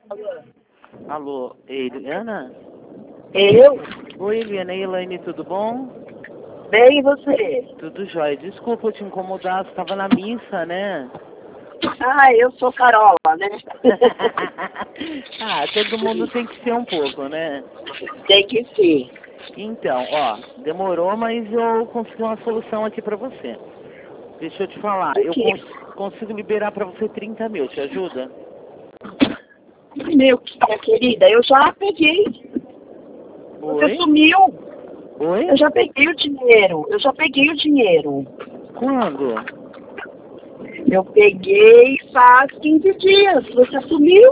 Alô, Eliana? Eu? Oi, Eliana. E Elaine, tudo bom? Bem, e você? Tudo jóia. Desculpa eu te incomodar, você estava na missa, né? Ah, eu sou Carola, né? Ah, todo mundo tem que ser um pouco, né? Tem que ser. Então, ó, demorou, mas eu consegui uma solução aqui pra você. Deixa eu te falar, O eu quê? consigo liberar pra você 30 mil, te ajuda? Meu, minha querida, eu já peguei. Você Oi? sumiu. Oi? Eu já peguei o dinheiro. Quando? Eu peguei faz 15 dias. Você sumiu?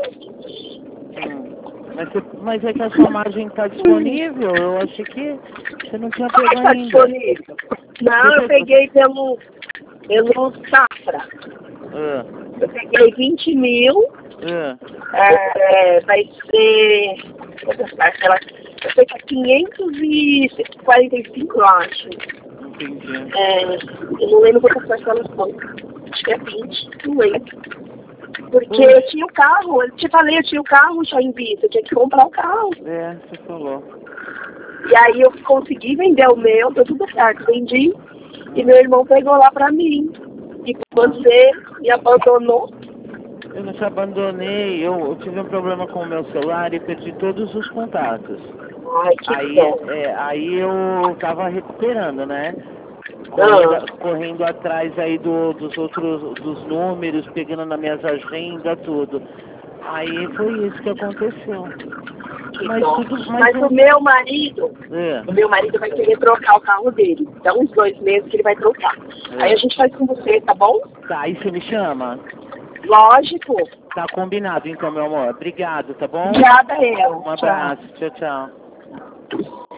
Mas é que a sua margem tá disponível? Eu achei que você não tinha Como é pego que tá ainda. disponível? Não, Você eu peguei pelo Safra. Ah, Eu peguei 20 mil. ah, Vai ser. Quantas parcelas? Eu sei que é 545, eu acho. entendi. Eu não lembro quantas parcelas são. Acho que é 20, não lembro. Porque Puxa, eu tinha o carro, eu te falei, eu tinha o carro já em vista, eu tinha que comprar o carro. você falou. E aí eu consegui vender o meu, deu tudo certo, vendi. E meu irmão pegou lá pra mim. E você me abandonou. Eu não te abandonei, eu tive um problema com o meu celular e perdi todos os contatos. Ai, que dó. Aí eu tava recuperando, né? Ah, Correndo atrás aí dos outros, dos números, pegando nas minhas agendas, tudo. Aí foi isso que aconteceu. que Mas dó. tudo, mas Mas não. o meu marido vai querer trocar o carro dele. Então, uns 2 meses que ele vai trocar. Aí a É. gente faz com você, tá bom? Tá, aí você me chama? Lógico. Tá combinado então, meu amor. Obrigado, tá bom? Obrigada, eu. Um Tchau. abraço. Tchau, tchau.